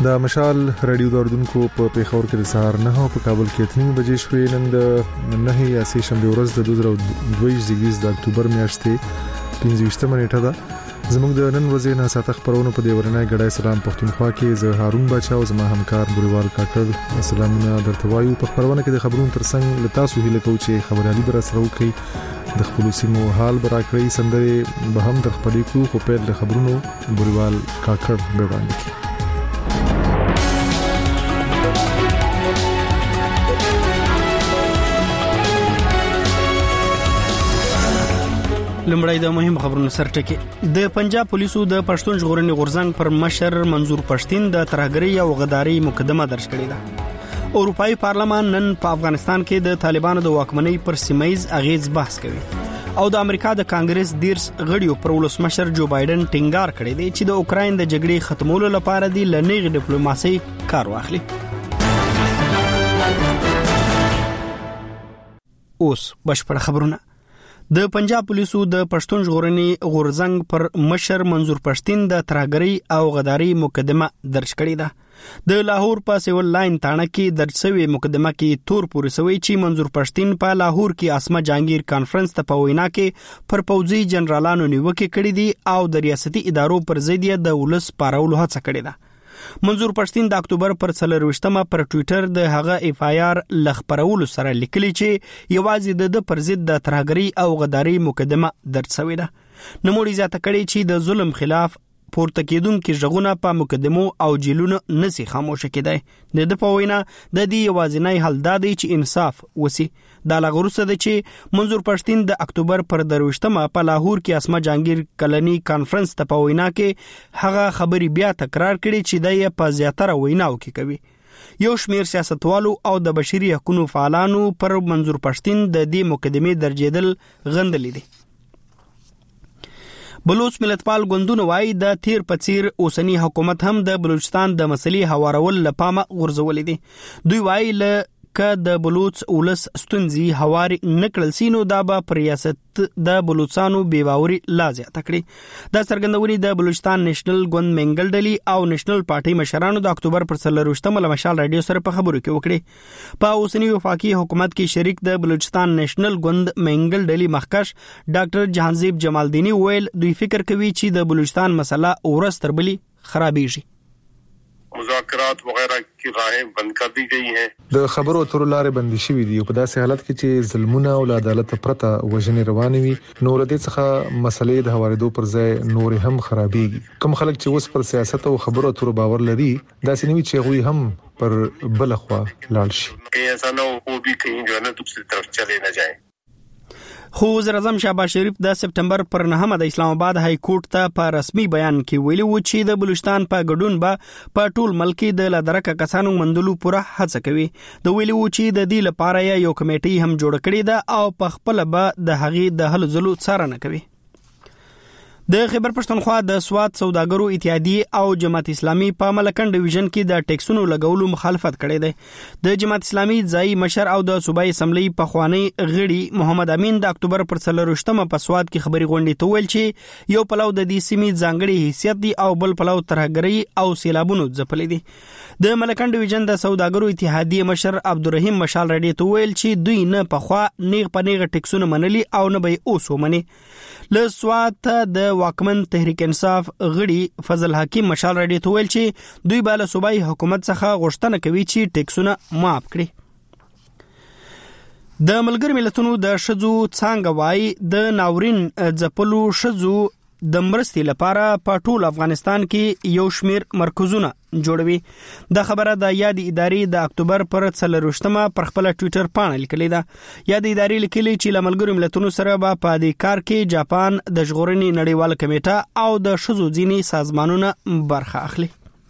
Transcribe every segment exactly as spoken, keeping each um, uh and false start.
د مشال رادیو دردونکو په پیښور کې د سهار نه او په کابل کې اته بجې شوې. نن د نه یا سه شنبه ورځ د دوه زره دوه ویشت د اکتوبر میاشتې پنځه نیټه ده. زموږ د نن ورځې نه ساته خبرونه په دې ورنای غړای سلام پښتونخوا کې زه هارون بچا او زما همکار بریوال کاکړ سلامونه درته وایو. په خبرونه کې د خبرونو ترڅنګ له تاسو هیله کوم چې خبرالي بر سره وکړي، د خپل سیمو حال براکړي، سندره به هم د خپلې کو خو په د خبرونو بریوال کاکړ به وړاندې. لمړی د مهم خبرونو سرټکی. د پنجاب پولیسو د پښتون ژغورنې غورځنګ پر مشر منظور پښتين د ترهګرۍ او غدارۍ مقدمه درج کړې ده. اروپאי پارلمان نن په افغانستان کې د طالبانو د واکمنۍ پر سیمایز اغیز بحث کوي او د امریکا د کانګرس دیرس غړیو پر ولسمشر جو بایدن ټینګار کړی دی چې د اوکراین د جګړې ختمولو لپاره د لنیغ ډیپلوماسي کار واخلي. اوس بشپړ خبرونه. د پنجاب پولیسو د پښتون ژغورنې غورځنګ پر مشر منظور پښتين د ترهګرۍ او غدارۍ مقدمه درج کړې ده. د لاهور په سیول لاین تاڼه کې درج شوی مقدمه کې تور پورې سوی چې منظور پښتين په لاهور کې اسمه جهانگیر کانفرنس ته په وینا کې پر پوځي جنرالانو نیوکه کړې دي او د ریاستي ادارو پر ضد د ولس پارولو هڅه کړې ده. منظور پښتين د اکتوبر پر څلرويشتمه پر ټوئیټر د هغه اف آی آر لخبرولو سره لیکلي چې یوازې د پر ضد د ترهګرۍ او غدارۍ مقدمه درج شوې ده. نموړي زیاته کړي چې د ظلم خلاف پورته کېدونکو ژغونه په مقدمو او جیلونو نسی خاموشه کېدای. د په وینا د دې یوازینی حل دا دی چې انصاف وسی. دا لغروسه ده چې منظور پښتين د اکتوبر پر درويشتمه په لاهور کې اسمه جهانگیر کلنی کانفرنس ته په وینا کې هغه خبري بیا تکرار کړي چې د په زیاتره ویناو کې کوي. یو شمیر سیاستوالو او د بشري حقوقو فعالانو پر منظور پښتين د دې مقدمه درجیدل غندلې دي. بلوچ ملتپال ګوندونه وایي د تیر پڅیر اوسنی حکومت هم د بلوچستان د مسلې هوارول لپاره غورځولې دي. دوی وایي ل که د بلوچ ولس ستونزي هواري نکړل سينو دا به پر ریاست د بلوچستانو بیباوري لا زیاته کړي. دا څرګندونې د بلوچستان نېشنل ګوند منګل ډلي او نېشنل پارټي مشرانو د اکتوبر پر څلرويشتمه مشال رادیو سره په خبرو کې وکړي. په اوسنی وفاقي حکومت کې شریک د بلوچستان نېشنل ګوند منګل ډلي مخکش ډاکټر جهانزیب جمالدینی ویل دوی فکر کوي چې د بلوچستان مسله اورس تر بلی خرابېږي. مذاکرات وغیرہ کی راہیں بند کر دی گئی ہیں. د خبرو اترو لارې بندي شوې دي په داسې حالت کې چې ظلمونه او عدالت پرته وژنې روانې وي. نور دې څخه مسلې د هوارېدو پر ځای نور هم خرابېږي. کوم خلک چې اوس پر سیاست او خبرو اترو باور لري داسې نوي چې غوي هم پر بل خوا لاړ شي. کہیں ایسا نہ ہو وہ بھی کہیں جو ہے نا دوسری طرف چلے نہ جائیں. خو وزیر اعظم شهباز شریف د سپټمبر پر نهمه د اسلام آباد های کورټ ته په رسمي بیان کې ویلي و چې د بلوچستان په ګډون به په ټول ملک د لادرکه کسانو مندلو پوره هڅه کوي. د ویلي و چې د دې لپاره یو کمیټي هم جوړ کړې ده او په خپل به د هغې د حل ځلو څارنه کوي. د خیبر پښتونخوا د سواد سوداګرو اتحادیه او جماعت اسلامي په ملکن ډیویژن کې د ټیکسونو لګولو مخالفت کړی دی. د جماعت اسلامي ځای مشر او د صوبایي اسمبلی په خوانی غړي محمد امین د اکتوبر پر څلرويشتمه په سواد کې خبري غونډې ته ویل چې یو پلو د دې سیمې ځانګړي حیثیت دی او بل پلو ترهګرۍ او سیلابونو ځپلې دي. د ملکن ډیویژن د سوداګرو اتحادیه مشر عبدالرحیم مشال رډي ته ویل چې دوی نه په خوا نیغ په نیغ ټیکسونه منلي او نه به اوس ومني. له سواد ته د واکمن تحریک انصاف غړي فضل حکیم مشال رډي ته ویل چې دوی به له صوبایي حکومت څخه غوښتنه کوي چې ټیکسونه معاف کړي. د ملګری ملتونو د شذو څنګه وای د ناورین ځپلو شذو د مرستې لپاره په ټول افغانستان کې یو شمیر مرکزونه جوړوي. د خبره د یاد ادارې د اکتوبر پر څلرويشتمه پر خپل ټوئیټر باندې لیکلې ده. یاد ادارې لیکلي چې ل ملګری ملتونو سره به په دې کار کې جاپان د ژغورنې نړیوال کمیټه او د شذو ځینی سازمانونه برخه اخلي.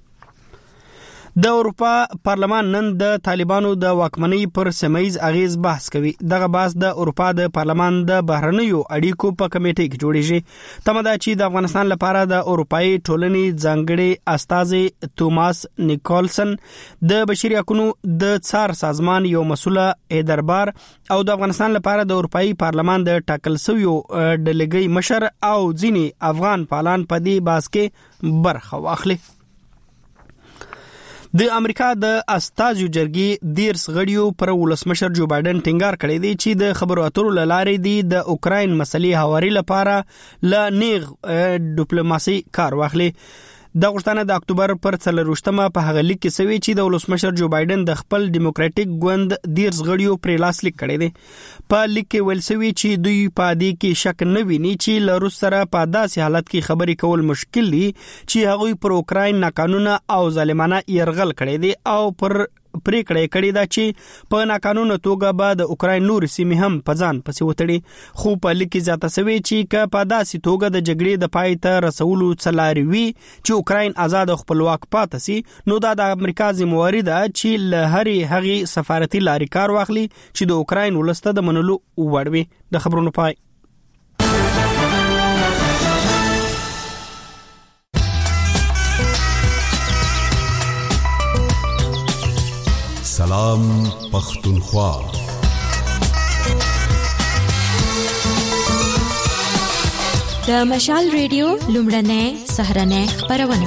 د اروپا پارلمان نن د طالبانو د واکمنۍ پر سیمایز اغیز بحث کوي. دغه بحث د اروپا د پارلمان د بهرنیو اړیکو په کمیټې کې جوړیږي. تمه ده چې د افغانستان لپاره د اروپאי ټولنې ځانګړي استازي توماس نیکولسن د بشري حقوقو د څار سازمان یو مسؤله ایدربار او د افغانستان لپاره د اروپאי پارلمان د ټاکل شویو ډلګي مشر او ځینی افغان پالان په دې بحث کې برخه واخلي. د امریکا د استازو جرګې دیرس غړیو پر ولسمشر جو بایدن ټینګار کړی دی چې د خبرو اترو لارې دی د اوکراین مسلې هواري لپاره ل نیغ ډیپلوماسي کار واخلي. د غوښتنه د اکتوبر پر څلرویشتمه په هغه لیک کې سوي چې د ولسمشر جو بایدن د خپل ډیموکراټیک ګوند دیرس غړیو پر لاسلیک کړی دی. په لیک کې ویل سوي چې دوی په دې کې شک نه ویني چې له روس سره په داسې حالت کې خبرې کول مشکل دي چې هغوی پر اوکراین ناقانونه او ظالمانه يرغل کړی دی او پر پریکړه کړې ده چې په ناقانونه توګه به د اوکراین نور سیمې هم په ځان پسې وتړي. خو په لیک کې زیاته سوي چې که په داسې توګه د جګړې د پای ته رسولو څلاري وي چې اوکراین آزاد او خپلواک پاتې سي نو دا د امریکا ذمہواری ده چې له هرې هغې سفارتي لارې کار واخلي چې د اوکراین ولسته د منلو وړ وي. د خبرونو پای. سلام پختونخوا. د مشال ریډیو لومړنۍ سهرنۍ خبرونه.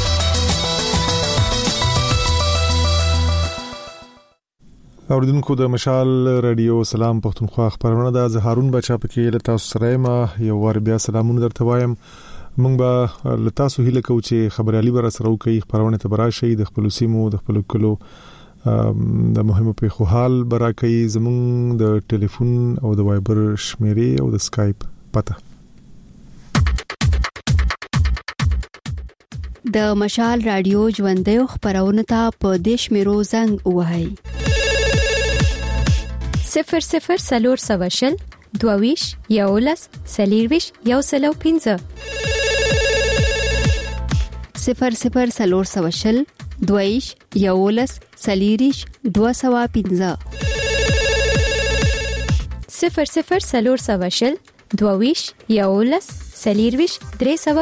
اوریدونکو د مشال رادیو سلام پختونخوا خبرونه د زهارون بچا پکې له تاسو سره ما یو ور بیا سلامونه درته وایم. مونږ به له تاسو هیله کوو چې خبريالي بر سره وکړي خبرونه ته براشي د خپل سیمو د خپل کلو د مهمو پیښو حال براکي زمونږ د ټلیفون او د وایبر شمیرې او د سکایپ پته. د مشال رادیو ژوندۍ خبرونه ته په دیش میرو زنګ وهاي صفر صفر سلور سواشل دوویش یولس سلیرویش یو سلو پینځه صفر صفر سلور سواشل دویش یولس سلیریش دو سوا پینځه صفر صفر سلور سواشل دویش یولس سلیرویش درې سوا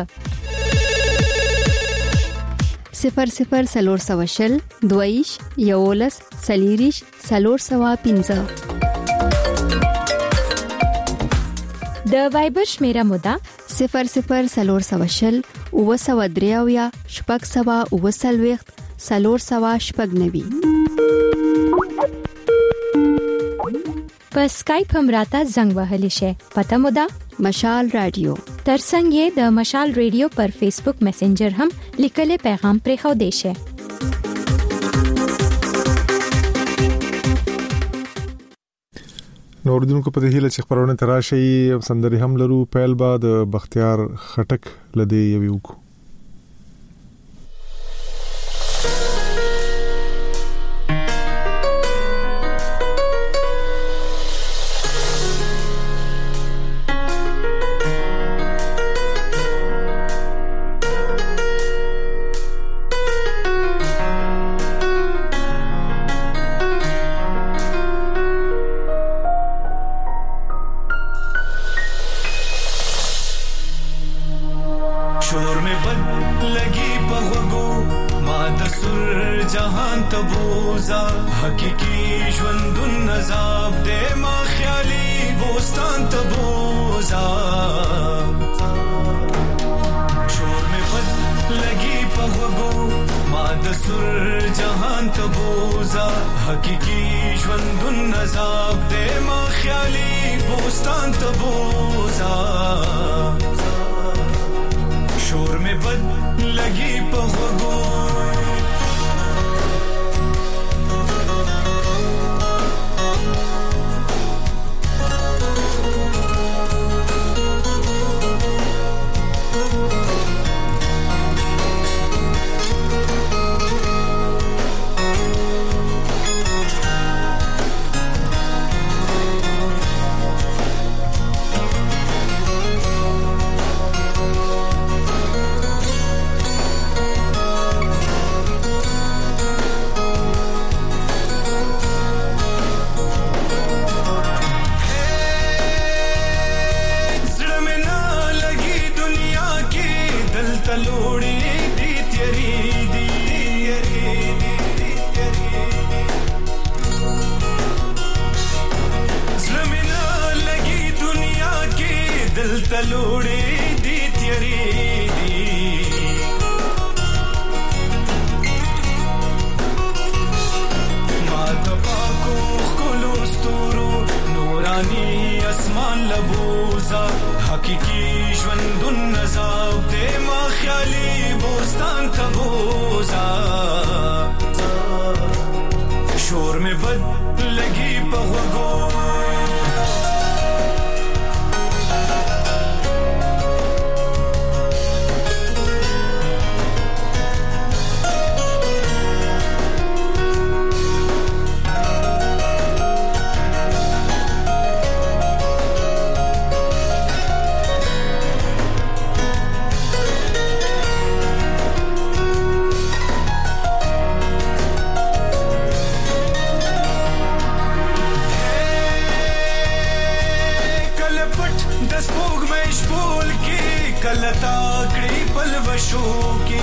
پینځه صفر صفر سلور سواشل دویش یولس سلیریش سلور سوا پینځه. د وایبر شمیره مودا صفر صفر سلور سواشل او سوا دریاویا شپږ سوا او سلويخت سلور سوا شپږ نوي. په سکایپ هم راته زنګ وهلی شي. پته مودا مشال رادیو. ترڅنګ د مشال رادیو پر فیسبوک میسنجر هم لیکل پیغام پرې خو دی شي. نوردونکو په دې هیله چې خبرونه تراشي سندري هم لرو. پیل با د بختیار خټک لدی یو کو. اسمان لبوزا حقیقی ژوندون نزاب دې ما خیالي بوستان ته بوزا شور میں بد لگی په غوږو کلتا کړي پلوشو کې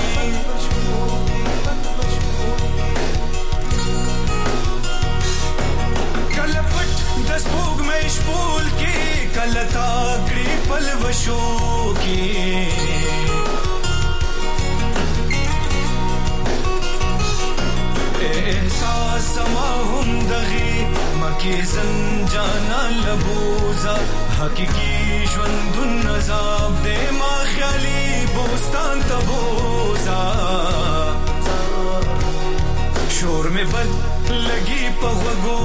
کله پټ د سپوږ مې شپول کې کلتا کړي پلوشو کې احساس ما هم دغه مکه زنجانا لبوزا حقیقی ژوندون نزاب دې ما خیالي بوستان ته بوزا شور میں بد لگی په غوږو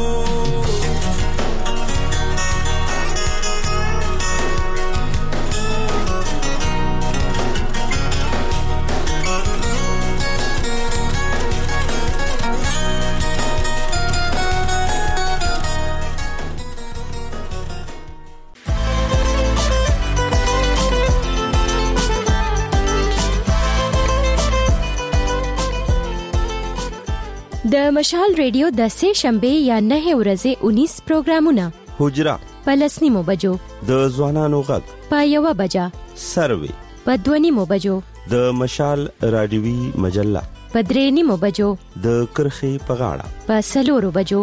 د مشال ریډیو د سه شنبه یا نه ورځې انیس پروګرامونه حجرا پلسنیمو بجو د ځوانانو غږ په یو بجا سروي په دونیمو بجو د مشال رادیوي مجله په درېنیمو بجو د کرخي په غاړه په سلورو بجو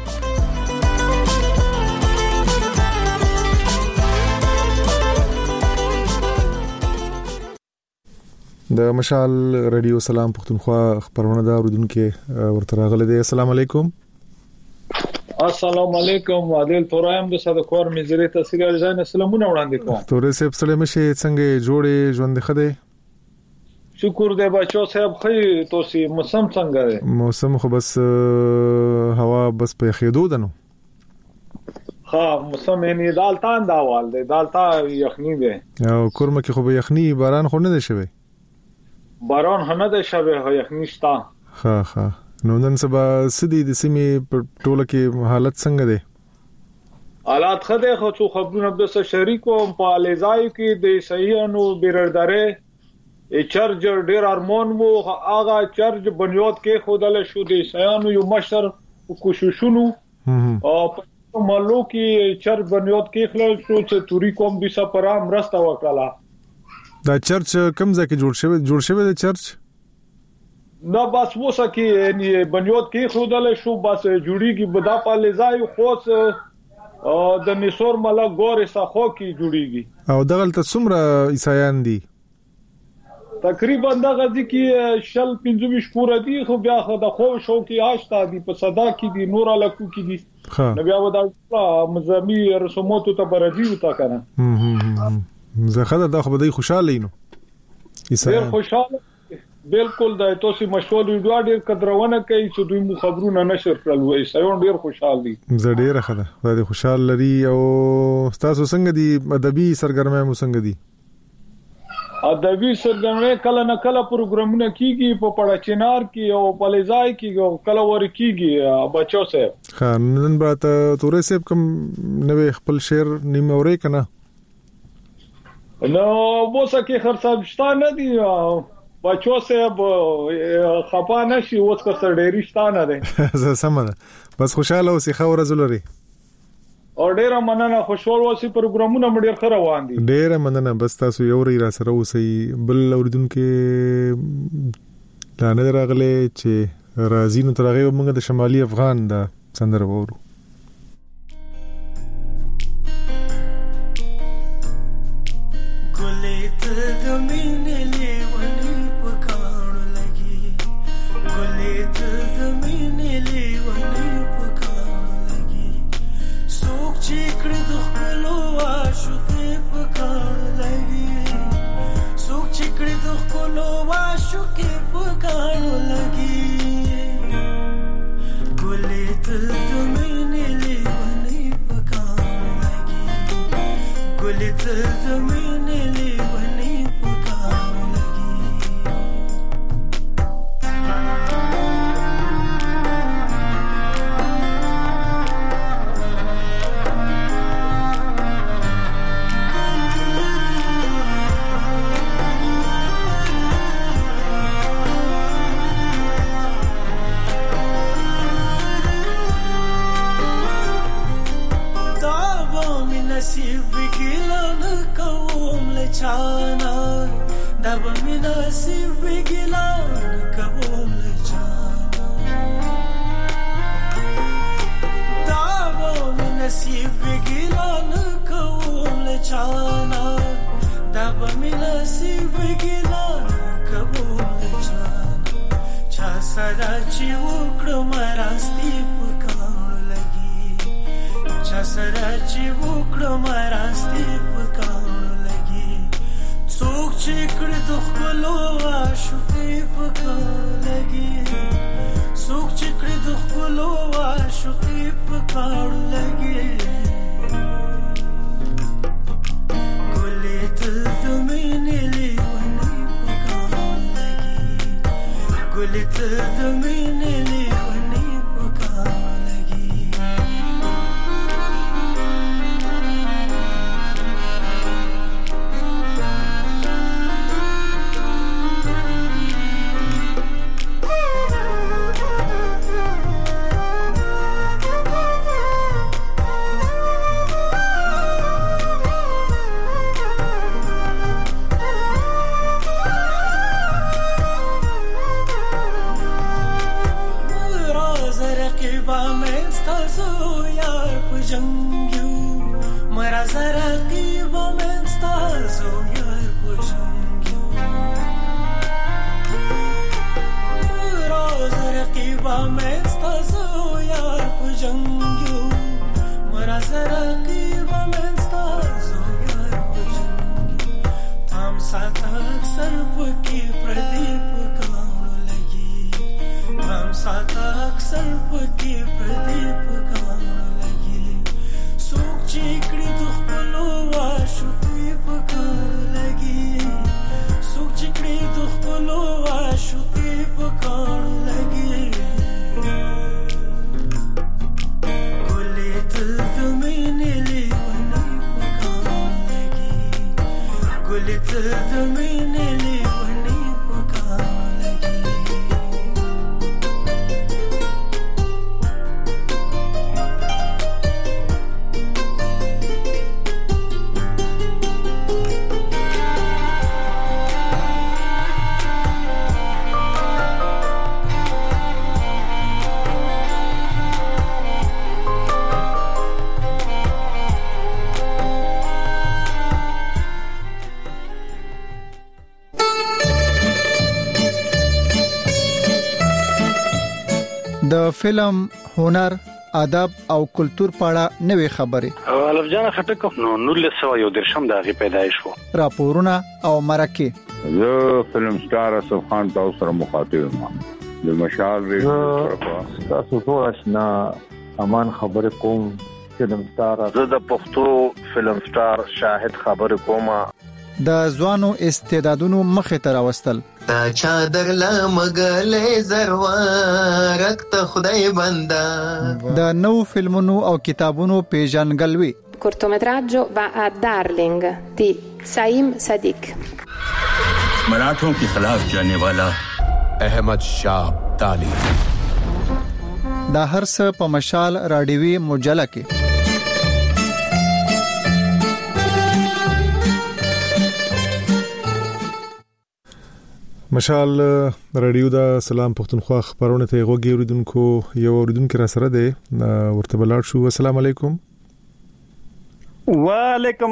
د مشال رادیو سلام پښتونخوا خبرونه دا اوردونکو ورته راغله دي. السلام علیکم. السلام علیکم. عادل تورایم د صدقور مزری تحصیل ارزان سلامونه وړاندې کوم. تورې سپ سلام شي څنګه جوړې ژوند خده؟ شکر دې بچو صاحب خې توسي موسم څنګه دی؟ موسم خو بس هوا بس په خېدو دنو. ها موسم یې دالتان داوال دی دالتا یخنی دی. او کورمه کې خو به یخنی باران خو نه دی شوی. باران هنه د شبه یخنی شتا. ها ها نو نن سبا سدي د سیمې په ټوله کې حالت څنګه دی؟ حالات خده خو څو خبرونه د شریکو په الیزای کې د صحیحانو بیردارې چارج ډیر هارمون وو هغه چارج بنیاد کې خودل شو د صحیحانو یو مشر کوششونو او په مالو کې چارج بنیاد کې خلل شو چې توري کوم د سپرام راسته وکړه. دا چرچ کوم ځکه جوړ شوی جوړ شوی د چرچ نه بس وسه کې یعنی بنیاد کې خودل شو بس جوړیږي بدا په لزای خوص د نسور ملا ګورې ساخو کې جوړیږي. او دغلت څومره عیسایان دي؟ تقریبا دغه دي کې شل پنځه شپور دي خو بیا خو د خو شو کې آشتا دي په صدا کې دي نور لکو کې دي نو بیا ودا مزامي رسومات ته برجي وتا کنه. زه خدای دا خو به خوشاله اینو ډیر خوشاله بالکل دا تاسو مشهور ویډیو ډیر قدرونه کوي چې دوی مو خبرونه نشر کړل وای سيون ډیر خوشاله دي. زه ډیر خدای خدای خوشاله لري. او تاسو څنګه دي ادبي سرګرمه مو څنګه دي؟ ادبي سرګرمه کله نه کله پروګرامونه کیږي په پړه چنار کې او په لزای کې او کله ور کیږي بچو صاحب. خان نن به تورې صاحب کوم نوې خپل شعر نیمه اورې کنه؟ نو وسه کې خرڅاب شته نه دی بچو صاحب خپا نشي اوس که سر ډېری شته نه دی. زه سمه بس خوشاله اوسې خو ورزولري او ډیره مننه خوشحال اوسې پروګرامونه مډیر خره روان دي. ډیره مننه بس تاسو یو ری را سره اوسې بل اوریدونکو دا نه راغله چې راځي نو ترغه موږ د شمالي افغان د سندره وورو. Chikre do خپلو واشو کې پکانو لګي ګلې تل د مینې لیونی پکانو لګي ګلې تل د مینې لیونی پکانو لګي نصیب ګیلان کوم لچانا دب می نصیب ګیلان کوم لچانا دب می نصیب ګیلان کوم لچانا دب می نصیب ګیلان کوم لچانا چا سره چې وکړم راستی پکانو لګي چا سره چې وکړم راستی پکانو لګي څوک چې کړي د خپلو عاشقۍ پکانو لګي څوک چې کړي د خپلو عاشقۍ پکانو لګي ګلې تل د مینې لیونی پکانو لګي ګلې تل د مینې لیونی پکانو لګي د فلم، هنر، ادب او کلچر پاړه نوې خبرې الف جان خټک نو نولس سو یو درشم دغه پیدایش وو راپورونه او مرکه زه فلم سٹار اسف خان تاسو سره مخاطب یم د مشال ریډیو تاسو ټول آشنا امان خبر کوم فلم سٹار زه د پښتو فلم سٹار شاهد خبر کوم د ځوانو استعدادونو مخه تر واستل تا چادر لا مغلې زروارت ته خدای بندا د نو فلمونو او کتابونو پیژنګلوي cortometraggio va a Darling di Saim Sadiq मराठों के खिलाफ जाने वाला अहमद शाह अब्दाली دا هر څه په مشال راډیوي مجله کې مشال رادیو دا سلام پښتونخوا خبرونه ته غوږی اوریدونکو یو اوریدونکو را سره ده ورته بلار شو السلام علیکم وعلیکم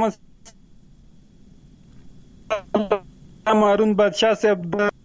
السلام هارون بادشاہ صاحب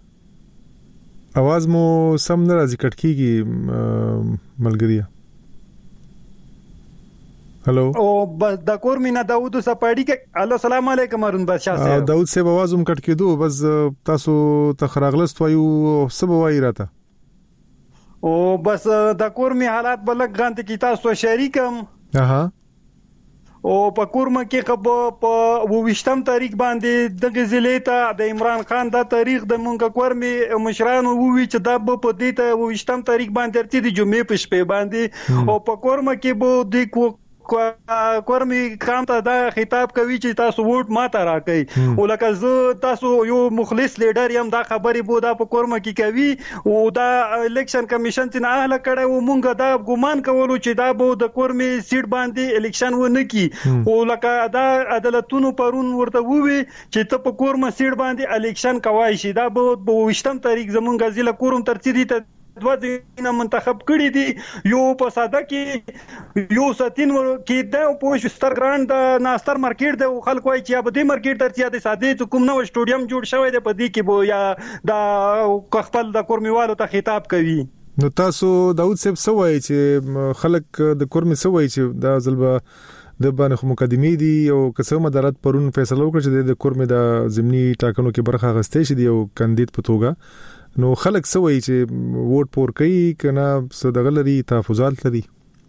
आवाज مو سم نه راځي کټ کیږي ملګریا هلو او د کور مینا داوود سپاړی کې الله سلام علیکم ارون بادشاہ صاحب داوود صاحب आवाज هم کټ کېدو بس تاسو تخراغلست وایو سبا وای راته او بس د کور می حالات بلک غانت کی تاسو شریکم اها او په کورمه کې خب په وشتم تاریخ باندې د غزلې ته د عمران خان دا تاریخ د مونږ کورمي مشرانو وی چې دا په دې ته وشتم تاریخ باندې ترتیب د جمعې په شپه باندې او په کورمه کې به د کورمي کام ته دا خطاب کوي چې تاسو ووټ ماته راکړئ او لکه زه تاسو یو مخلص لیډر یم دا خبرې بو دا په کورمه کې کوي او دا الیکشن کمیشن ته نه اهله کړي او مونږ دا ګومان کولو چې دا بو د کورمي سیټ باندې الیکشن و نه کی او لکه دا عدالتونو پرون ورته ووي چې ته په کورمه سیټ باندې الیکشن کوای شي دا به وشتم تاریخ زمونږ ضلع کورم ترتیب ته دوه دینه منتخب کړی دي یو په ساده کې یو ساتین کې دا په ستر ګراند ناستر مارکیټ د خلکو وای چې په دې مارکیټ ترتیب د ساده ته کوم نو سټوډیم جوړ شوی دی په دې کې بو یا دا خپل د کورمیوالو ته خطاب کوي نو تاسو داوود صاحب سوای چې خلک د کورمي سوای چې دا ځلبه د باندې مقدمې دي او قسم عدالت پرون فیصله وکړه چې د کورمي د ضمني ټاکنو کې برخه غستې شي دی او کاندید په توګه نو خلک سوي چې ووټ پور کوي کنه صدغلري تحفظات لري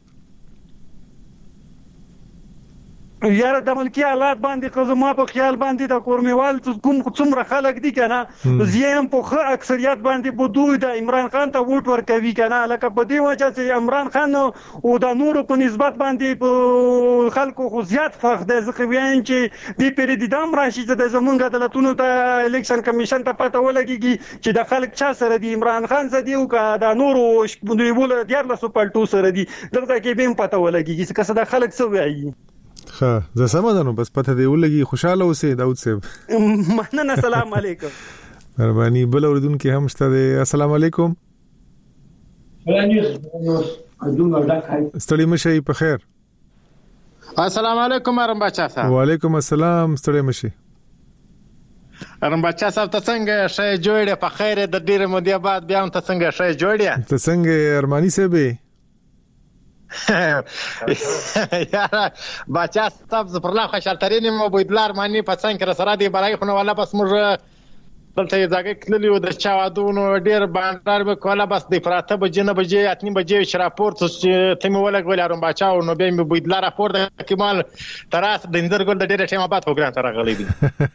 یاره د ملکی حالات باندې قزما په خیال باندې د کورمیوال کوم څومره خلک دي کنه زیم په خه اکثریت باندې بودوی د عمران خان ته ووټ ورکوي کنه لکه په دې وجه چې عمران خان او د نورو په نسبت باندې په خلکو خو زیات فرق دی ځکه وایي چې د پریدام راشي د زمونږ عدالتونو ته الیکشن کمیشن ته پته ولګي چې د خلک چا سره دی عمران خان سره دی او د نورو شپږ دیار لسو پلټو سره دی دغه کې به پته ولګي چې څه د خلک څه وایي ها زه سمادانو بس پته دی ولګي خوشاله اوسې داوود صاحب مننه السلام علیکم مهرباني بل اوردونکو هم شته دی السلام علیکم ستړي مشي په خیر السلام علیکم ارم بچا صاحب وعلیکم السلام ستړي مشي ارم بچا صاحب ته څنګه شې جوړه په خیر د ډیره مودې بعد بیا ته څنګه شې جوړه ته څنګه ارمانی صاحب یاره بچا صاحب زپر الله خوشالترین مو بيدلار مانی په څنګه سره دی برای خو ولا بس موږ دلته ځای کلیو د چاودونو ډیر باندې به کوله بس د فراته بجنه بجې اتنی بجې چې راپورت ته مې ولګول ارم بچا او نو به مې بيدلار راپور د کمال تراس د اندرګل د ډیره ټیمه بعد پروګرام سره غلي دي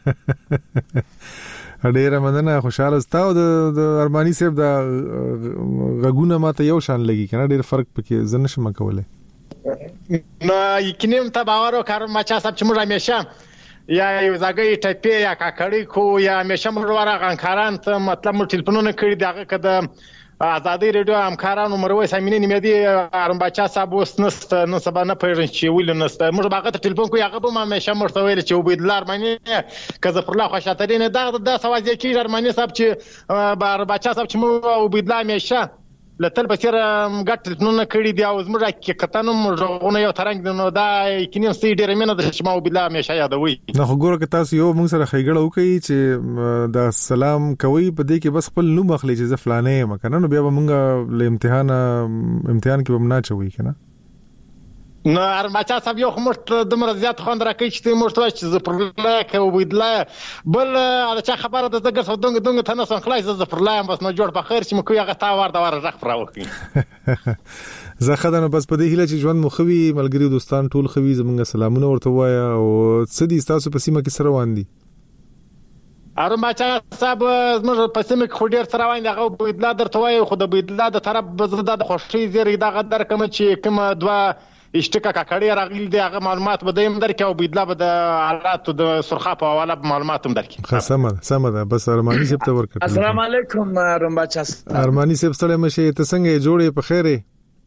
ډیره مننه خوشاله ستاو د ارمانی صاحب د غګونه ماته یو شان لګي کنه ډیر فرق پکې زنه شم کوله نو یقینم ته باور وکړم ما چا صاحب چې موږ همیشه یا یو ځای ټپې یا کاکړی کو یا همیشه موږ ورغان کاران ته مطلب مو ټلیفونونه کړی دغه کده آزادی ریډیو همکارانو مروي سامینه نیمدي ارم بچا صاحب وسنست نو سبا نه پېژن چې ویلنست موږ باغه ته ټلیفون کو یغه به ما همیشه مرته ویل چې وبیدلار معنی کزه پر الله خوشاترین دا د سوازي کې ارمانی صاحب چې بار بچا صاحب چې مو وبیدلار همیشه لتل بصیر ګټ نو کړی دی او زموږ کې کتنو موږ یو ترنګ نو دا کینم سي ډیر مینه د شمو بالله همیشه یادوي نو خو ګوره تاسو یو موږ سره خېګړه وکي چې دا سلام کوي په دې کې بس خپل نوم اخلي چې زفلانه مکنه نو بیا موږ له امتحان امتحان کې بم نه چوي کنه نو ارمچا صاحب یو خمرت د مرزيات خوند راکې چې مرتوي چې زپرلا کې وبیدلا بل دا چا خبره د زګر سو دنګ دنګ تنه سن خلاص زپرلا بس نو جوړ په خیر چې مکو یغه تا ور دا ور رخ راوخی زه خدانه بس په دې هله چې ژوند مخوي ملګری دوستان ټول خوي زمونږ سلامونه ورته وایا او سدي تاسو په سیمه کې سره روان دي ارمچا صاحب زموږ په سیمه کې خو ډیر سره روان دي هغه وبیدلا درته وايي خو د وبیدلا د طرف بزرده د خوشي زیری دا غدر کوم چې کوم دوا اشتکا کاکړی راغلی دی هغه معلومات به دیم درکې او بيدلا به د حالات د سرخه په حواله معلومات هم درکې سمه سمه ده بس ارمانی صاحب ته ورکړه السلام علیکم رمباچا ارمانی صاحب سره مشه ته څنګه جوړې په خیره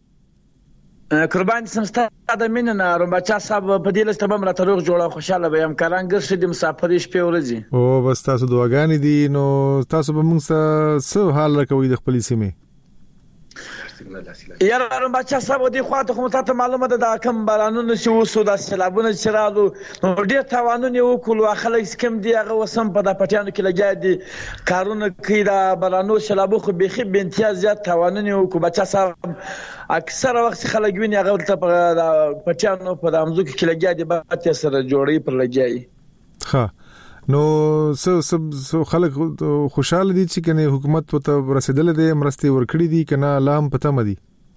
قربان سمستا د مینه رمباچا صاحب په دې لسته بم را تروغ جوړه خوشاله به هم کاران ګرځي د مسافر شپه ورځي او بس تاسو دعاګانې دي نو تاسو به موږ سره حال راکوي د خپل سیمه یاره رم بچا صاحب دی خواته خو ته معلومه ده دا کم بارانونه شو وسو د سیلابونه چرالو نو ډیر توانونه وکړو خلک کم دی هغه وسم په د پټیانو کې لګیا دي کارونه کوي دا بارانو سیلابو خو بيخي بنتیا زیات توانونه وکړو بچا صاحب اکثر وخت خلک ویني هغه ته په پټیانو په د امزو کې لګیا دي بات سره جوړي پر لګیای ها نو سو سو خلک خوشاله دي چې کنه حکومت ته رسیدل دي مرستي ورکړي دي کنه لام پته مدي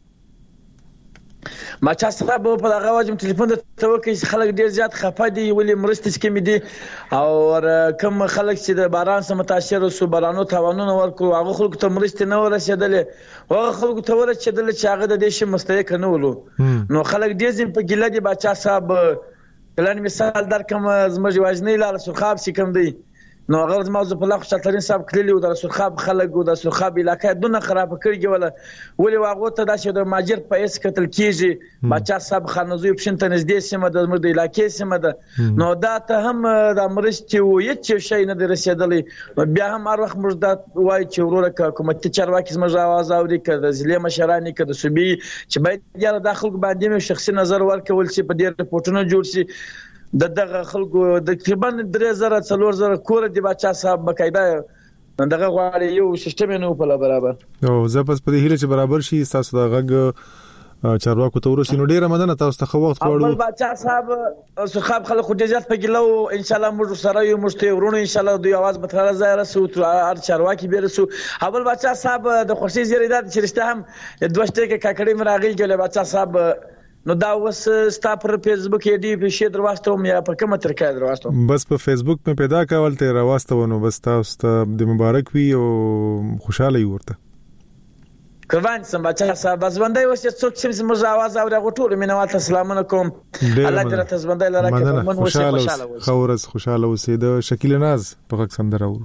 ما چا سره په هغه وجه ټلیفون ته وکړي خلک ډیر زیات خفه دي ولې مرستې کې دي او کوم خلک چې د باران سره متاثر سو بارانو توانونه ورکو هغه خلکو ته مرستې نه ورسېدلې هغه خلکو ته ورسېدل چې هغه د دې شي مستحق نه ولو نو خلک ډیر ځین په ګیله دي بچا صاحب کلن مثال در کوم زموږ واجنې لاره سرخاب چې کوم دی نو هغه زموږ په لاخ شترین صاحب کړلی و د سرخاب خلک او د سرخاب علاقې دونه خراب کړی ولا ولې واغو ته د شه د ماجر په اس قتل کیږي بچا صاحب خانزوی پښنته نږدې سیمه د زموږ د علاقې سیمه ده نو دا ته هم د مرستي و هیڅ شي نه درسېدلې بیا هم هر وخت موږ دا وای چې وروره حکومت چارواکي زموږ आवाज اوري کړه د ضلع مشرانی کړه د صوبې چې باید یاره داخل باندې مې شخصي نظر ورکول شي په دې رپورټونو جوړ شي د دغه خلکو د تقریبا درې زره څلور زره کور دی بچا صاحب بقاعده دغه غواړي یو سیستم نه په برابر او زه پس په دې هیله چې برابر شي تاسو د غږ چارواکو ته ورسې نو ډیره مننه تاسو ته وخت غواړو اول بچا صاحب سرخاب خلک خو ډیر زیات په ګلو ان شاء الله موږ سره یو مشته ورونو ان شاء الله دوی आवाज به تر ځای رسو هر چارواکي به رسو اول بچا صاحب د خوشي زیریدات چې رښتا هم دوشته کې کاکړی مراغي ګل بچا صاحب نو دا وس ستا پر فیسبوک یې دی په شی دروازتوم یا په کومه طریقه دروازتوم بس په فیسبوک په پیدا کول ته راوستو نو بس تاسو ته د مبارک وي او خوشاله ورته کوان سم بچا صاحب زبندای وس څوک چې موږ आवाज اوري غټول مینوال السلام علیکم الله دې راته زبندای لره من خوشاله خورز خوشاله اوسې د شکیل ناز په غږ سم دراو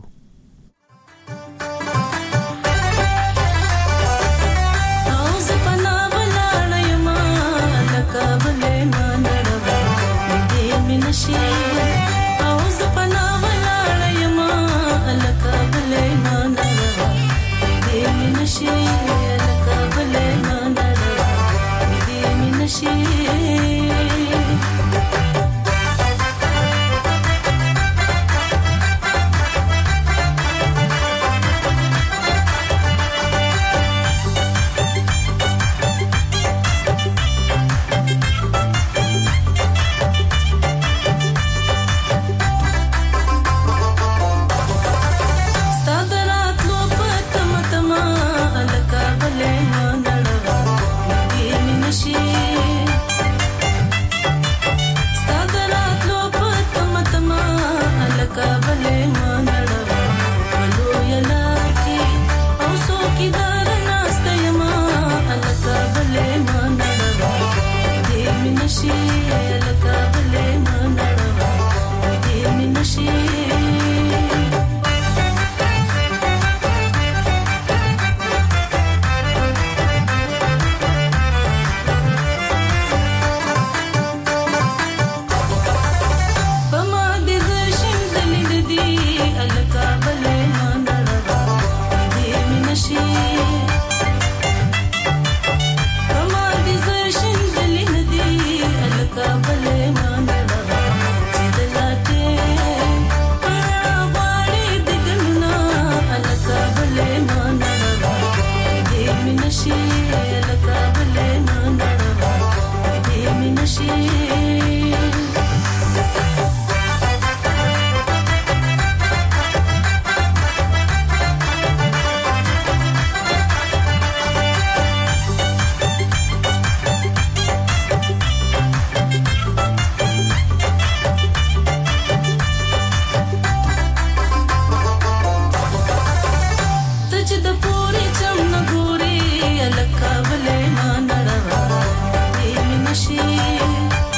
She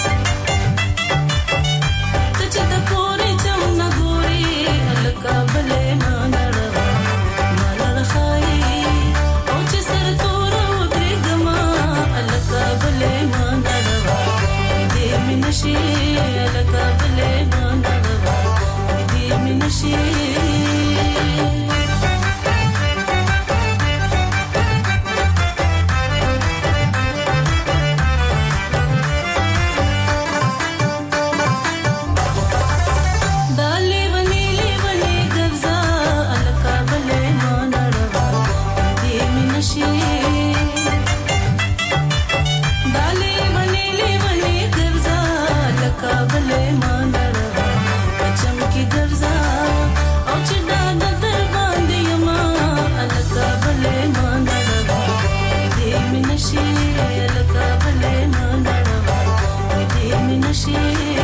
نشي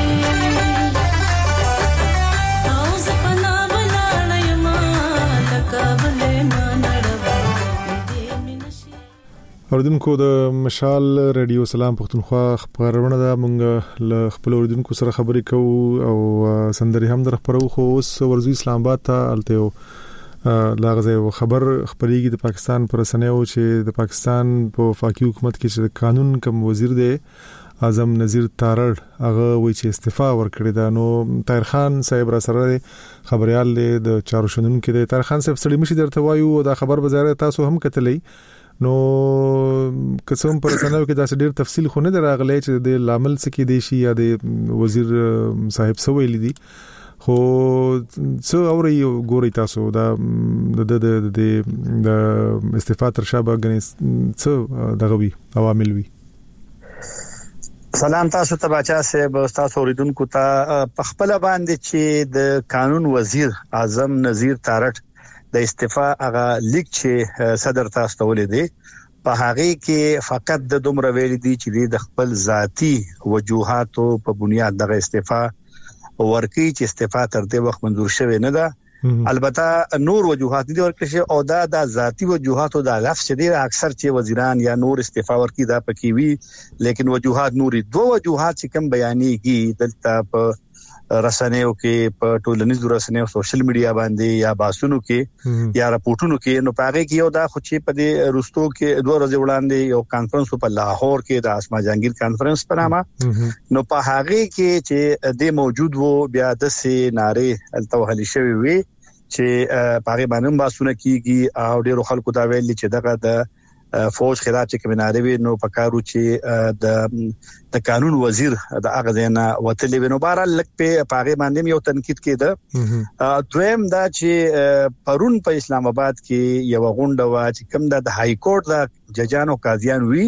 او زپنا ولاړ یما لکابل ما نړبا اوردونکو د مشال رادیو سلام پښتونخوا خبرونه دا مونږ له خپل اوردونکو سره خبرې کوو او سندري هم در خبرو خو اوس ورزو اسلام آباد ته الته لاغزه خبر خبريږي د پاکستان پر سنیو چې د پاکستان په وفاقي حکومت کې چې قانون کوم وزیر دی اعظم نذیر تارړ هغه وایي چې استعفا ورکړی دا. نو طاهر خان صاحب را سره خبريال د چارو شنن کې دی. طاهر خان صاحب سړی مشي درته وایو دا خبر بازار تاسو هم کتلې نو قسم پر سناو کې دا ډېر تفصیل خو نه دراغلی چې د لامل څه کې دی شي یا د وزیر صاحب سویل دي خو څو اوري ګوري تاسو دا د د د استعفا تر شابه غني څه دغه وی عوامل وی. سلام تاسو ته بچا صاحب تاسو اوریدونکو ته په خپل باندې چې د قانون وزیر اعظم نذیر تارړ د استعفا هغه لیک چې صدر تاسو ته ولې دی په هغه کې فقط د دومره ویل دي چې د خپل ذاتی وجوهاتو په بنیاد د استعفا ورکی چې استعفا تر دې وخت منظور شوی نه ده. البته نور وجوهات دي ورکړي او دا د ذاتی وجوهاتو د لفظ دي اکثر چې وزیران یا نور استعفا ورکی دا پکې وی لیکن وجوهات نوري دوه وجوهات چې کوم بیانېږي دلته په رسنیو کې په ټولنیزو رسنیو سوشل میډیا باندې یا باسونو کې یا راپورټونو کې نو پاره کې یو دا خو چې په دې روستو کې دوه ورځې وړاندې یو کانفرنس په لاهور کې د اسما جهانگیر کانفرنس په نامه نو په هغه کې چې د موجود وو بیا د سي ناره التوهلی شوی وي چې پاره باندې باسونه کیږي او ډیرو خلکو دا ویل چې دغه د فوج خلاف چې کمناره وي نو پکارو چې د د قانون وزیر د هغه ځنا وتلې نو بهر لک په پاره باندې یو تنقید کېده. دویم دا چې پرون په اسلام آباد کې یو غونډه وا چې کوم د های کورټ د ججانو قاضیان وی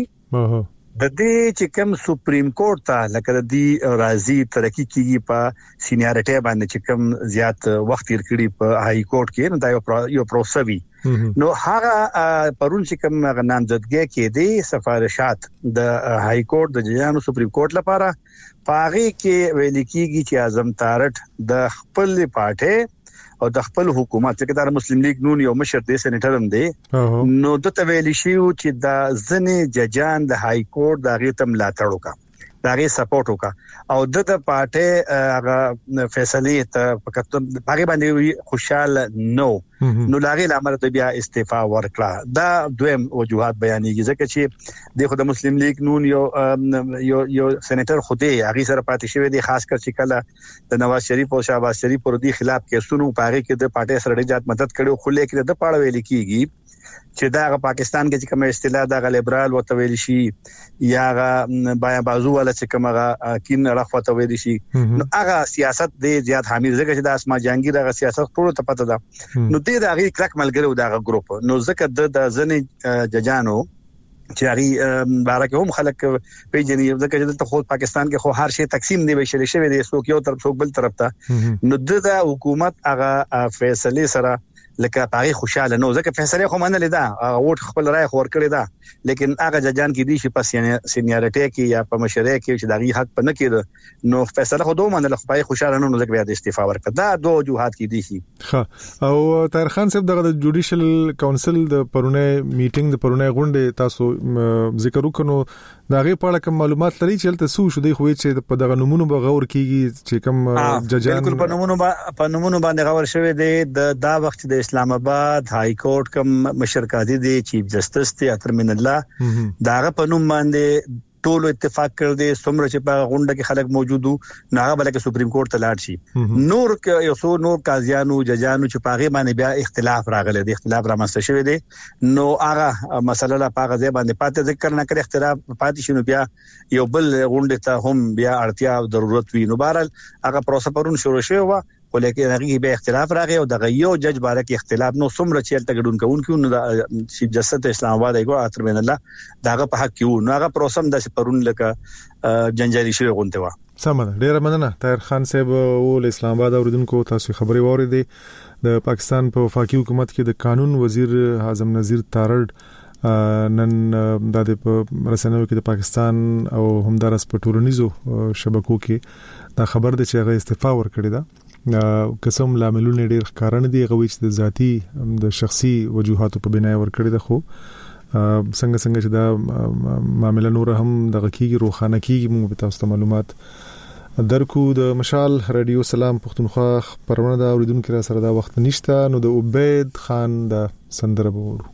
د دې چې کوم سپریم کورټ ته لکه د دې راضي ترقی کیږي په سینیارټي باندې چې کوم زیات وخت تیر کړي په های کورټ کې نو دا یو یو پروسوي نو هغه پرون چې کوم نامزدګي کې دي سفارشات د های کورټ د ججانو سپریم کورټ لپاره پاغي کې ویل کېږي چې اعظم تارړ د خپل پارټي او د خپل حکومت چې د مسلم لیگ نون یو مشر دی سېنیټر هم دی نو د تویل شي چې د ځنې ججان د های کورټ د غیتم لاتړو کا دغه سپورټ وکا او د پارټي هغه فیصله ته فقط هغه باندې خوشاله نو نو لاغي لامل ته بیا استعفا ورکړه. دا دویم وجوهات بیانېږي ځکه چې د خود مسلم لیگ نون یو یو یو سېنیټر خوده هغه سره پاتې شوی دی خاص کر چې کله د نواز شریف او شهباز شریف پر دې خلاف کیسونو پاره کې د پارټي سره ډېر مدد کړو خو لیکن د پاړه ویل کیږي چې دا پاکستان کې چې کوم اصطلاح د لیبرال وته ویل شي یا بیا بازو ولا چې کومه کین راخوته ویل شي نو هغه سیاست د زیات حامل ځکه چې د اسما جهانگیر هغه سیاست ټول ته پته ده نو د هغه کلک ملګرو دغه ګروپ نو ځکه د ځنې ججانو چې هغه بارکه هم خلک پیژني ځکه چې د خو پاکستان کې خو هر شی تقسیم دی وشل شوی دی څوک یو طرف څوک بل طرف ته نو د حکومت هغه فیصله سره لکه پاره خوشاله نو ځکه فیصله خو منل دا ووټ خپل رائے خور کړی دا لیکن هغه ججان کې دي چې په سینیارټي کې یا په مشرۍ کې چې دغه حق پنه کېده نو فیصله خو دوه منل خو پاره خوشاله نو ځکه بیا د استعفا ورکړه دا دوه وجوهات کې دي شي. ها او طاهر خان صاحب دغه جوډیشل کونسل د پرونه میټینګ د پرونه غونډه تاسو ذکر وکړو دا غي په اړه کوم معلومات لري چې تل څه شو دی خو چې په دغه نمونه بغور کیږي چې کوم ججان بالکل په نمونه په نمونه باندې غور شوی دی د دا وخت د اسلام آباد های کورټ کوم مشر قاضي دی چیف جسټس تی اترمن الله داغه په نوم باندې ټول اتفاق کړ دي څومره چې په غونډه کې خلک موجود وو ناغه بلکې سپریم کورټ ته لاړ شي نور یو څو نور قاضیانو ججانو چې پاغه باندې بیا اختلاف راغلی دی اختلاف رامنځته شوی دی نو هغه مسله لا پاغه ځای باندې پاتې ذکر نه کړ اختلاف پاتې شنو بیا یو بل غونډه ته هم بیا اړتیا او ضرورت وي نو بهرال هغه پروسه پرون شروع شوی و ولیکن هغه به اختلاف راغی او دغه یو جج باره کې اختلاف نو څومره چې تل ګډون کوونکو نو د چیف جسټس اسلام آباد ایګو اترمن الله دغه په حق کې نو هغه پروسم د پرون لکه جنجالي شوی غونته و. سمه ډیره مننه طاهر خان صاحب او اسلام آباد اوریدونکو تاسو خبري وریدي د پاکستان په وفاقي حکومت کې د قانون وزیر اعظم نذیر تارړ نن د رسنیو کې د پاکستان او همدارس په ټولنیزو شبکو کې دا خبر ده چې هغه استعفا ورکړی ده. قسم لاملونه ډیر ښکارن دي غوي چې د ذاتی د شخصي وجوهاتو په بنا ورکړی ده. خو څنګه څنګه چې دا معاملې نور هم د غکیږي روخانه کیږي موږ به تاسو ته معلومات درکو. د مشال رادیو سلام پښتونخوا خبرونه دا اوریدونکو را سره دا وخت نشته نو د عبید خان د سندره وورو.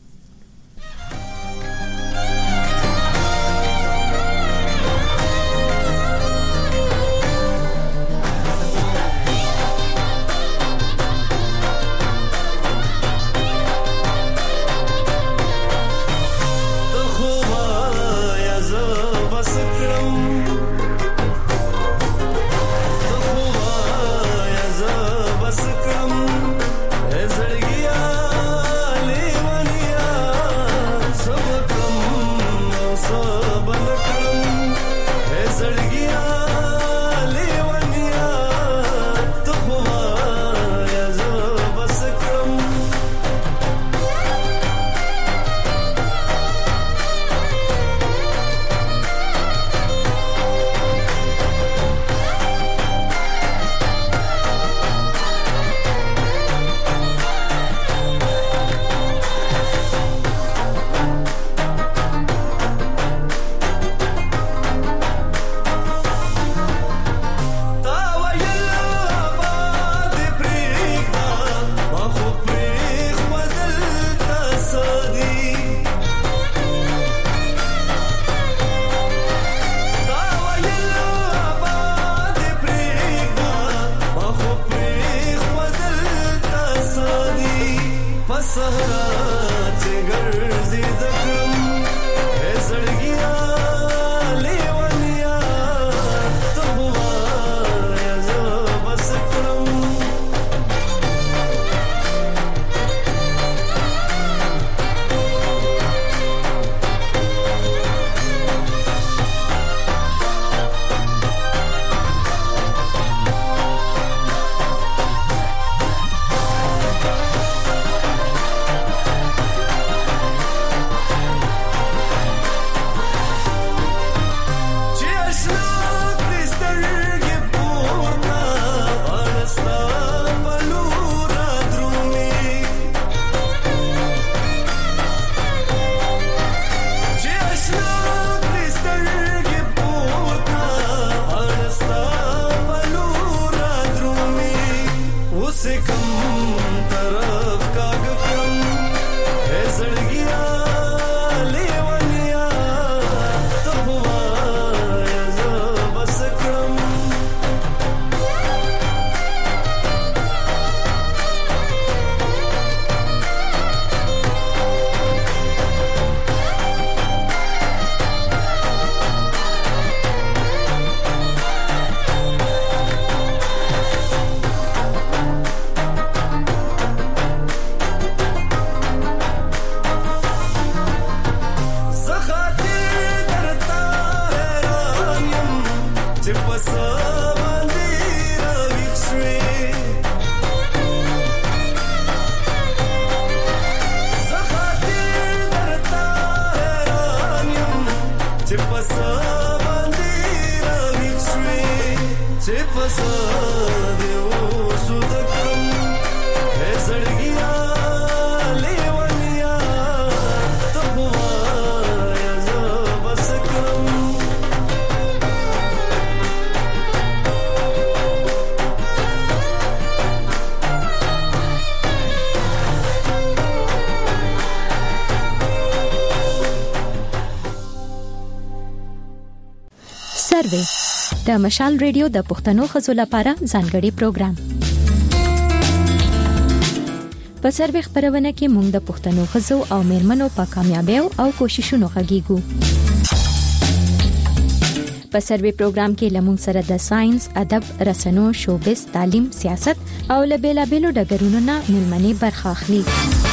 سروې د مشال ریډیو د پښتنو خزو لپاره ځانګړي پروګرام. په سروې خبرونه کې موږ د پښتنو خزو او میرمنو په کامیابیو او کوششونو غږیږو. په سروې پروګرام کې لمون سره د ساينس، ادب، رسنو، شوبز، تعلیم، سیاست او لبیلابیلو ډګرونو نه ملمنې برخه اخلي.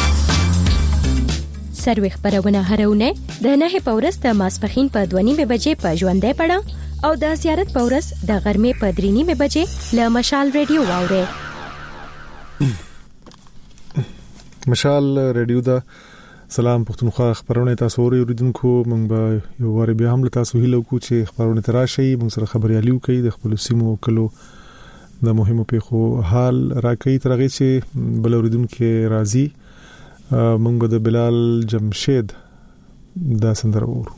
سروې خبرونه هرونه د نه په ورځ د ماسپخین په دوه نیمه بجې په ژوندې پړه او د زیارت په ورځ د غرمې په درې نیمه بجې له مشال ریډیو واوري. مشال ریډیو دا سلام پښتونخوا خبرونه تاسو اوریدونکو موږ به یو واره بیا هم تاسو هیله وکړو چې خبرونه تراشي موږ سره خبريالي وکړي د خپل سیمو کلو د مهمو پیښو حال راکړي ترغه چې بل اوریدونکو راضي موږ به د بلال جمشید دا سندره وورو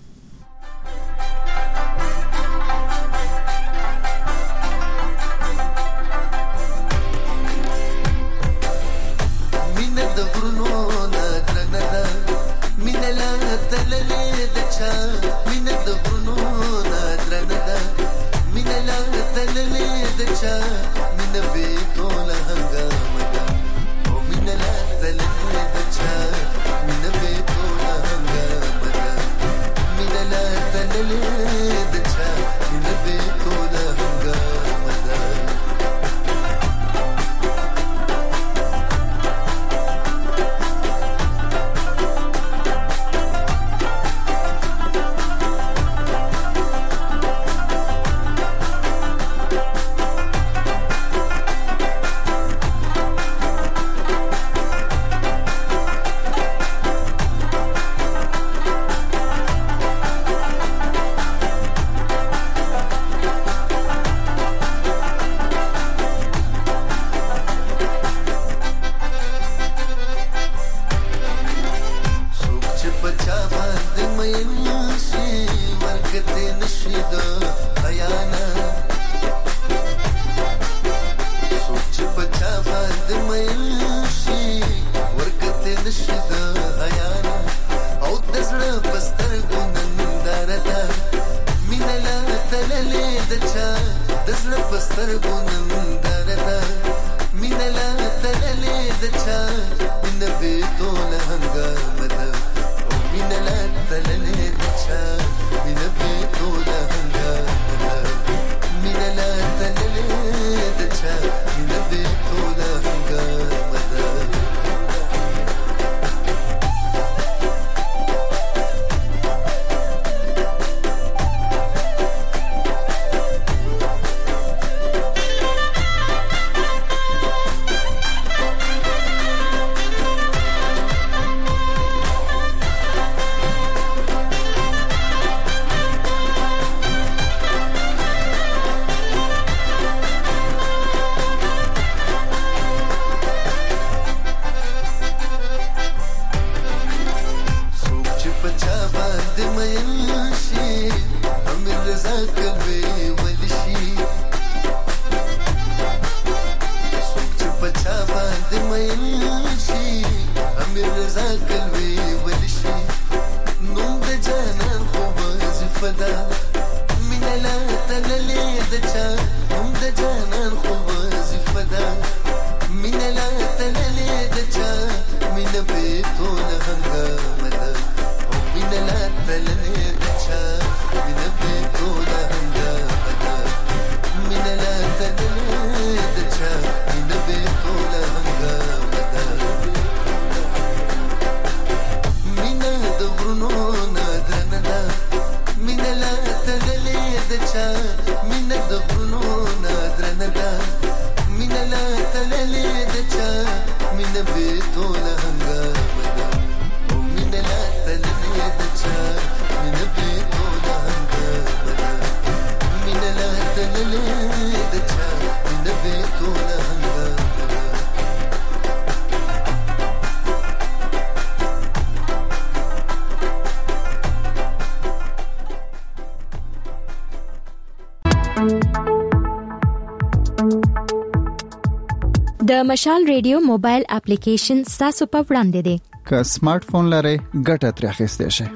د مشال ریډیو موبایل اپلیکیشن تاسو په وړاندې دی که سمارټ فون لرئ ګټه ترې اخیستئ شئ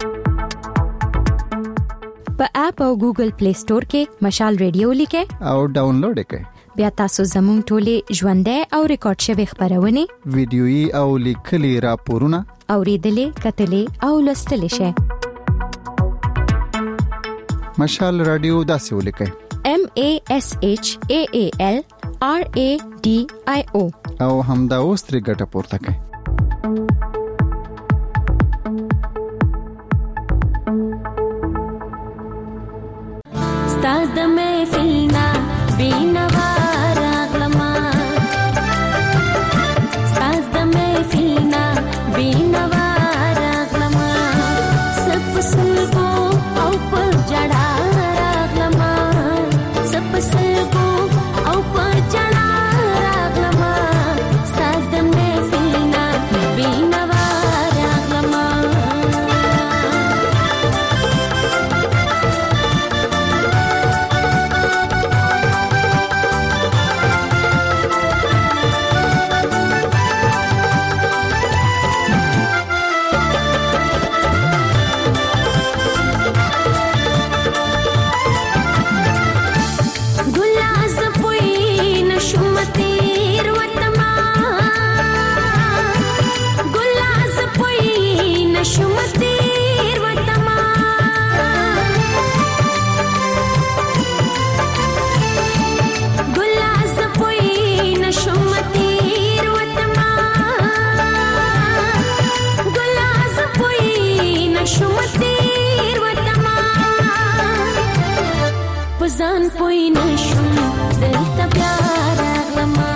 په اپ او ګوګل پلی سٹور کې مشال ریډیو لیکئ او ډاونلوډ کړئ بیا تاسو زموږ ټولې ژوندۍ او ریکارډ شوی خبرونه ویډیويي او لیکلي راپورونه اوریدلې کتلې او لوستلې شئ مشال رادیو داسې ولیکئ M A S H A A L R A D I O او همدا اوس ترې ګټه پورته کړئ ستاسو د محفل نا بینوا راغلما ستاسو د محفل نا بینوا پوی نشم دلته بیا راغلما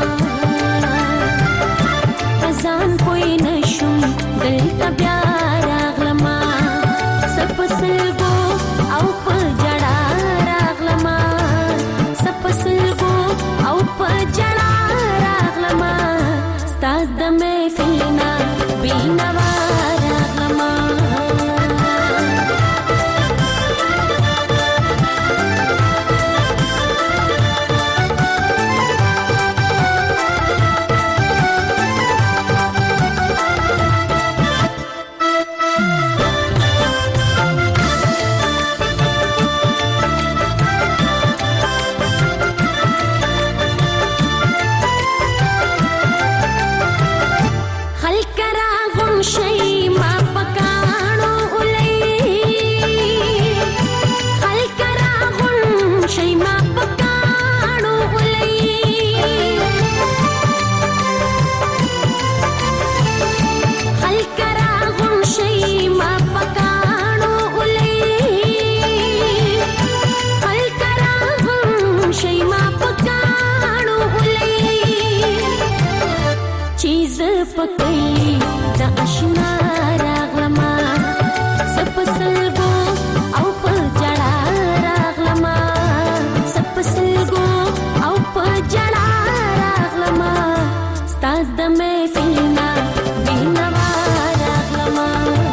ځان پوی نشم دلته بیا راغلما سپسلګو او په جړا راغلما سپسلګو او په جړا راغلما ستاد د محفلنا بینوا راغلما پکلی د آشنا راغلما سپسلګو او په جړا راغلما سپسلګو او په جړا راغلما ستاد د محفلنا بینوا راغلما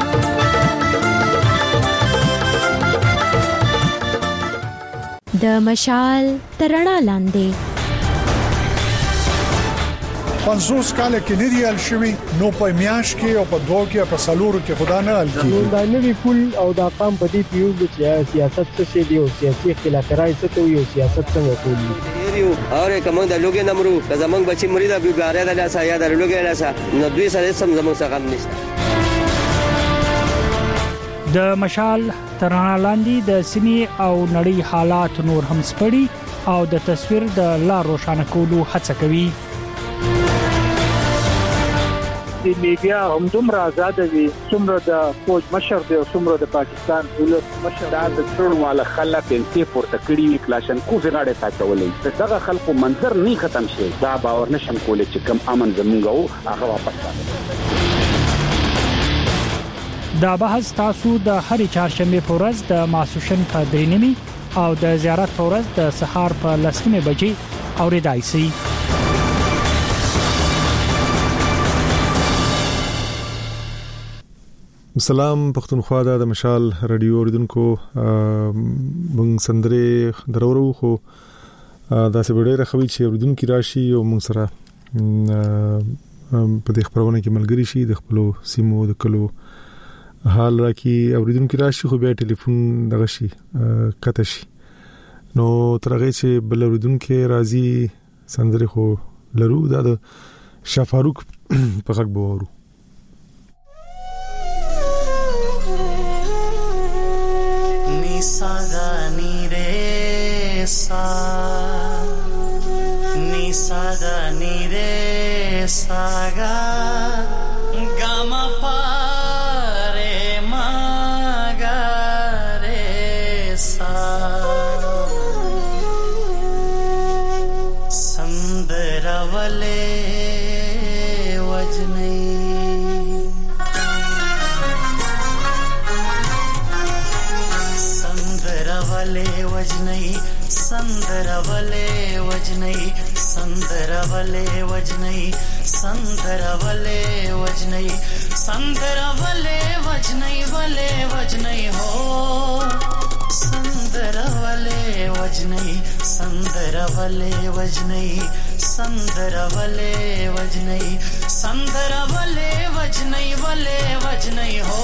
د مشال ترڼا لاندې پنځوس کال کې نه دی ال شوی نو په میاش کې او په دوه کې په سلورو کې خدا نه ال کی دا نوی پول او دا قام په دې پیو چې سیاست څه شي دی او سیاسي اختلاف راځي څه ته یو سیاست څنګه کوي یو اوره کوم د لوګي نمرو که زمنګ بچی مریدا بیګاره د لاسه یا د لوګي لاسه نو دوی سره سم زمنګ څنګه نشته د مشال ترانه لاندې د سیمې او نړۍ حالات نور هم سپړي او د تصویر د لا روښانه کولو هڅه کوي د میډیا هم دومره آزاد دي څومره د فوج مشر دی او څومره د پاکستان دولت مشر دا د ټول مال خلک انتي پورته کړی کلاشن کو زغاړه تاچولې دغه خلکو منظر نه ختم شي دا باور نشم کولای چې کم امن زمونږ او هغه واپس دا بحث تاسو د هرې چهارشنبه په ورځ د ماسوشن په درېنیمي او د زیارت په ورځ د سهار په لسمه بجې اوریدای شي. سلام پښتونخوا د مشال رادیو اوریدونکو مونږ سندره درورو خو دا څه ډېر خوي چې اوریدونکو راشي او مونږ سره په دې خبرونه کې ملګری شي د خپل سیمو د کلو حال راکی اوریدونکو راشي خو بیا ټلیفون دغه شي کته شي نو ترغه چې بل اوریدونکو راضي سندره خو لرو دا د شفاروق په حق بورو Saga ni re sa ni saga ni re saga gama pa re ma ga re sa sandaravale wajnai संदरवले वजनई संदरवले वजनई संदरवले वजनई संदरवले वजनई वले वजनई हो संदरवले वजनई संदरवले वजनई संदरवले वजनई संदरवले वजनई वले वजनई हो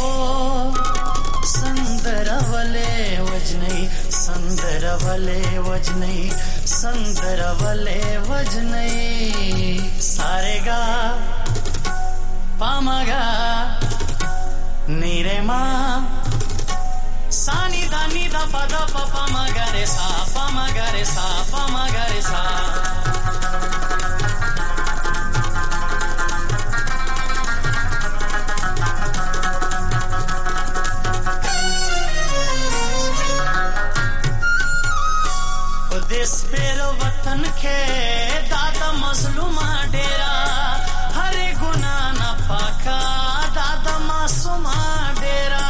संदरवले वजनई संदरवले वजनई संदरवले वजनई सारेगा पामगा नीरेमा सानी दानी दा पदा पपा मगरे सा पामगरे सा पामगरे सा سپیر وطن کې دادا مظلومه ډیرا هر ګنا نه پاکا دادا معصومه ډیرا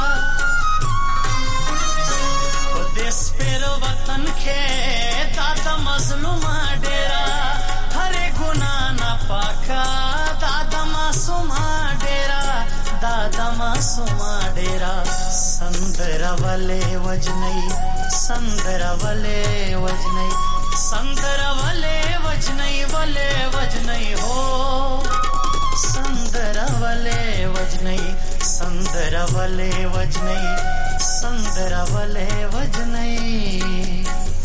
د سپیر وطن کې دادا مظلومه ډیرا هر ګنا نه پاکا دادا معصومه ډیرا دادا معصومه ډیرا سندر ولې وجنی سندر ولې وجنی سندر ولې وجنی ولې وجنی هو سندر ولې وجنی سندر ولې وجنی سندر ولې وجنی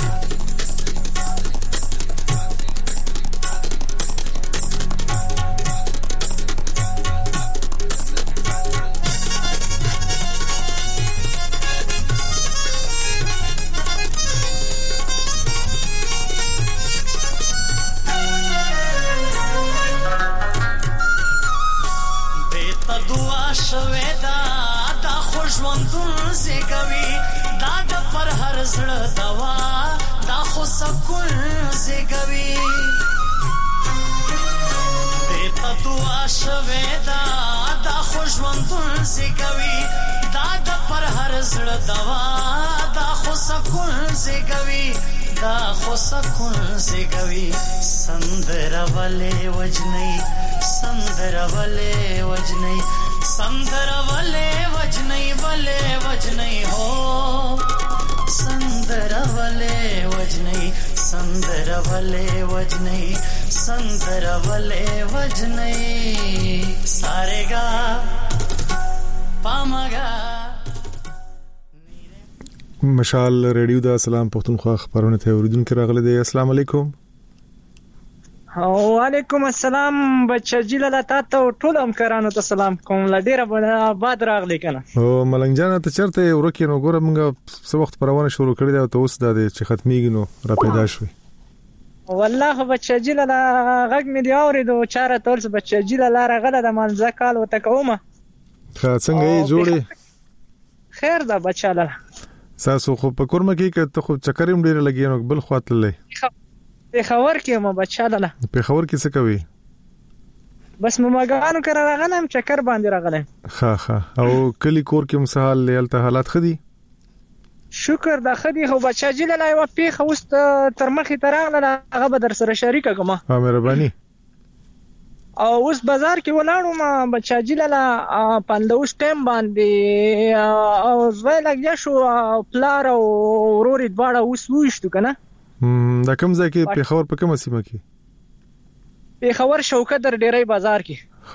شویدا دا خوشوندون زیگوی دا دا پر هر زړه دوا دا خو سکون زیگوی دیتا دعا شویدا دا خوشوندون زیگوی دا دا پر هر زړه دوا دا خو سکون زیگوی دا خو سکون زیگوی سندر ولې وجنی سندر ولې وجنی سندر ولې وجنی ولې وجنی هو سندر ولې وجنی سندر ولې وجنی سندر ولې وجنی سارېګا پامګا مشال ریډیو دا سلام پښتونخوا خبرونه ته اوریدونکو راغلي دي السلام علیکم وعلیکم السلام بچا جیلاله تاسو ټول همکارانو ته سلام کوم لډیره آباد راغلی کنه او ملنګ جان ته چرته ورکه نو ګوره موږ څه وخت پرونه شروع کړی دا ته اوس د چې ختميږي نو را پیدا شوی والله بچا جیلاله غږ مې دی اوریدو چاره تول بچا جیلاله راغله د منځه کال وته کومه ښه څنګه یې جوړې خیر دا بچاله تاسو خو په کورمه کې که ته خو چکرېم ډیر لګی نو بل خواطلې په خبر کې ما بچاله په خبر کې څه کوي بس مماګانو کرا راغلم چکر باندې راغلم ها ها او کلی کور کې مسحال لیالته حالات خدي شکر دا خدي خو بچا جیل لای و پیخ اوست تر مخې تراغله هغه به در سره شریکه کوم ها مهرباني او اوس بازار کې ولاړم ما بچا جیل لا پندوس ټیم باندې او زوی لګیا شو پلار او وروري دواړه اوس وښتو کنه دا کوم ځای کې په خبر په کومه سیمه کې په خبر شوکت در ډیری بازار کې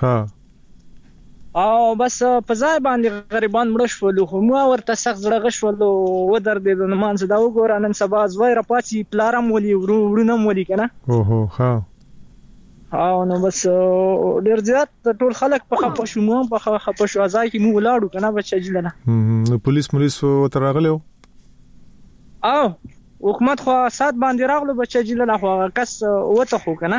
ها او بس په ځای باندې غریبان مړ شول خو مو ورته سخت زړه غشول و در دې د نمان زدا وګور نن سبا زوی را پاتې پلارم ولي ورونم ولي کنه اوهو ها او نو بس ډیر زیات ټول خلک په خپه شو مو په خپه شو ځای کې مو ولاړو کنه بچجلنه نو پولیس پولیس وتراغلو او حکومت خو سات باندې راغلو بچجله لا خو کس وته خو کنه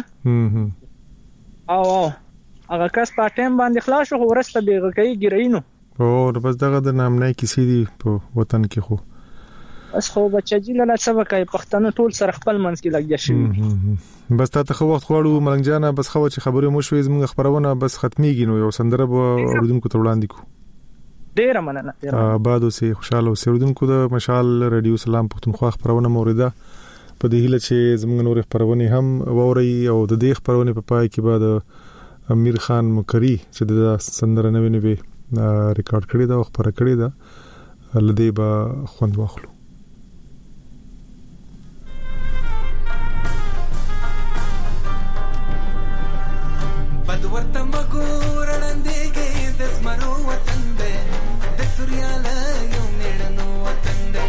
او هغه کس په ټیم باندې خلاص شو ورسته بیغه کوي ګرینو او بس دغه د نام نه کیسې دي په وطن کې خو اس خو بچجله لا سبا کوي پښتنو ټول سره خپل منځ کې لګیا شي بس ته خو وخت خوړو ملنګ جانا بس خو چې خبره مو شوې زموږ خبرونه بس ختميږي نو یو سندره به اوردونکو ته وړاندې کو ډیر مننه آباد اوسې خوشاله اوسې اوردونکو د مشال ریډیو سلام پښتونخوا خبرونه موریده په دې هیله چې زموږ نور خبرونه هم ووري او د دې خبرونه په پای کې بعد امیر خان مکری چې د سندره نوې نوې ریکارډ کړی دا خبره کړی دا لدی به خوند واخلو بد ورته مګور وړاندېږي د زمرو وطن دی د تورياله یو میړنو وطن دی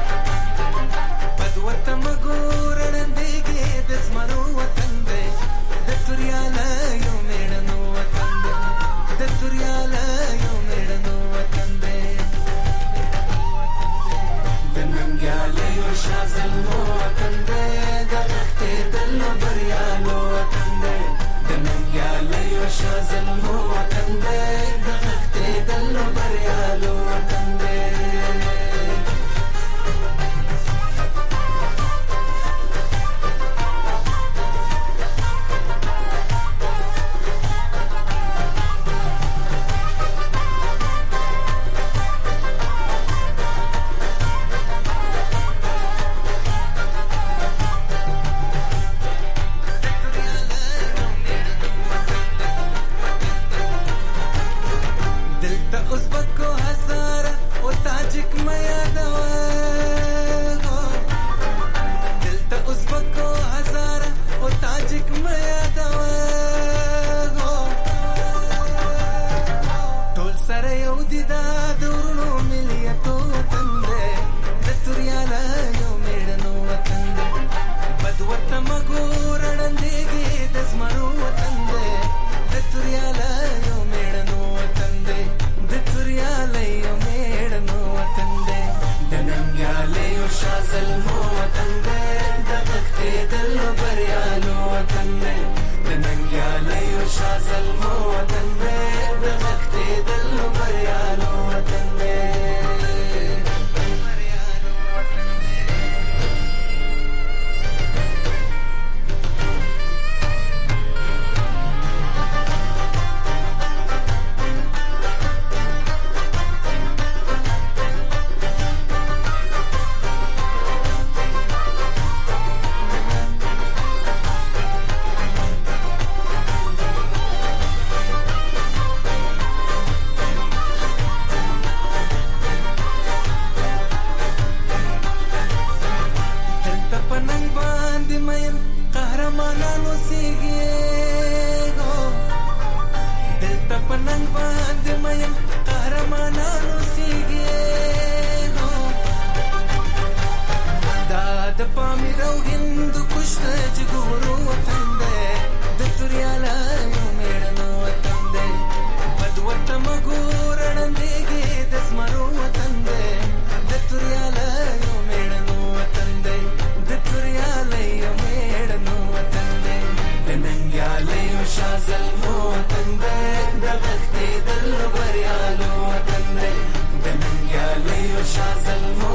بد ورته مګور وړاندېږي د زمرو وطن دی د تورياله یو میړنو وطن دی د تورياله یو میړنو وطن دی د ننګیاله یو شازلمو وطن دی د غختې دلو بریالو وطن دی شازل مو وطن دے دغختے دلو بریالو وطن دے دی د ننګیالۍ او شاه زلمو وطن دی د غښتېدلو بریالو وطن دی شاه زلمو